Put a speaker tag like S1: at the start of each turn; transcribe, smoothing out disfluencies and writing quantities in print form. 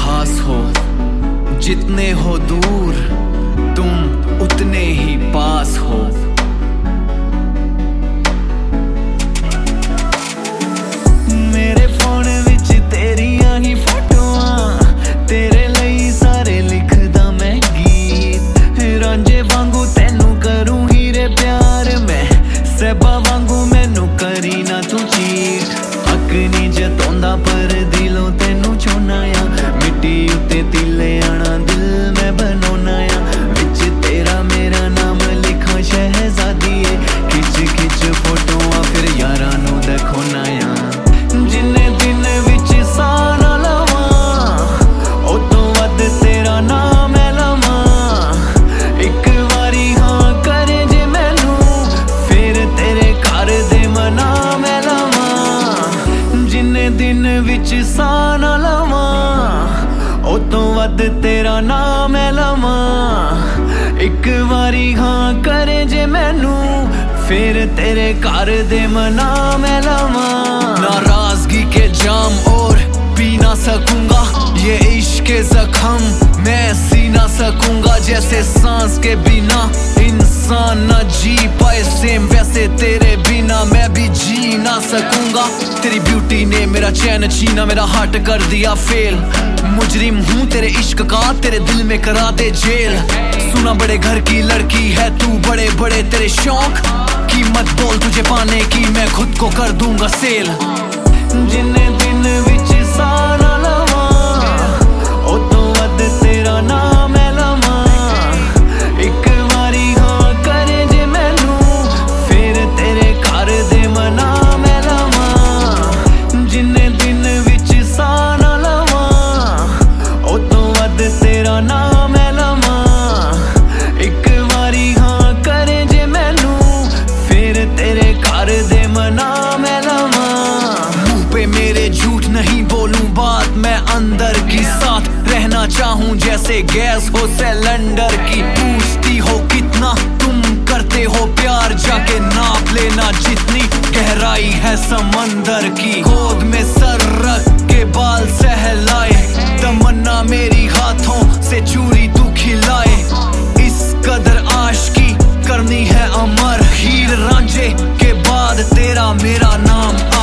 S1: खास हो, जितने हो दूर तुम उतने ही पास हो। मेरे फोन विच तेरियां ही फोटोआं, तेरे लई सारे लिखदा मैं गीत। रांझे वांगू तैनू करूं हीरे प्यार मैं, सैबा वांगू मैनू करी ना तू चीट। हक नहीं जतांदा पर दिलों तैनू चाहुंदा आ, मिट्टी उत्ते तिले आना दिल मैं बनाउंदा आ। विच तेरा मेरा नाम लिखा शहजादीए, खिच खिच फोटोआं फिर यारां नू दिखाउंदा आ। जिन्ने दिन विच साह ना लवां, ओ तो वध तेरा नाम मैं लवां। एक वारी हाँ करे जे मैनू, फिर तेरे घर दे मना मैं लवां। जिन्ने दिन विच साह ना लवां, ओ तो वध तेरा नाम मैं लवां। एक वारी हाँ करे जे मैनू, फिर तेरे घर दे मना मैं लवां। नाराजगी के जाम और पी ना सकूंगा, ये इश्क के जख्म मैं सी ना सकूंगा। जैसे सांस के बिना इंसान ना जी पाए, सेम वैसे तेरे बिना मैं भी जी ना सकूंगा। तेरी ब्यूटी ने मेरा चैन छीना, मेरा हार्ट कर दिया फेल। मुजरिम हूँ तेरे इश्क का, तेरे दिल में करा दे जेल। सुना बड़े घर की लड़की है तू, बड़े बड़े तेरे शौक। कीमत बोल तुझे पाने की, मैं खुद को कर दूंगा सेल। जिन्ने दिन विच साह ना लवां, ओ तो वध तेरा नाम मैं लवां। एक वारी हाँ करे जे मैनू, फिर तेरे घर दे मना मैं लवां। जिन्ने दिन विच साह ना लवां, ओ तो वध तेरा नाम मैं लवां। एक वारी हाँ करे जे मैनू, फिर तेरे घर दे मना मैं लवां। मुंह पे मेरे झूठ नहीं बोलूं बात मैं अंदर की, साथ रहना चाहूं जैसे गैस हो सिलेंडर की। पूछती हो कितना तुम करते हो प्यार, जाके नाप लेना जितनी गहराई है समंदर की। गोद में सर रख के बाल सहलाए, तमन्ना मेरी हाथों से चूरी तू खिलाए। इस कदर आशिकी करनी है अमर, हीर रांझे के बाद तेरा मेरा नाम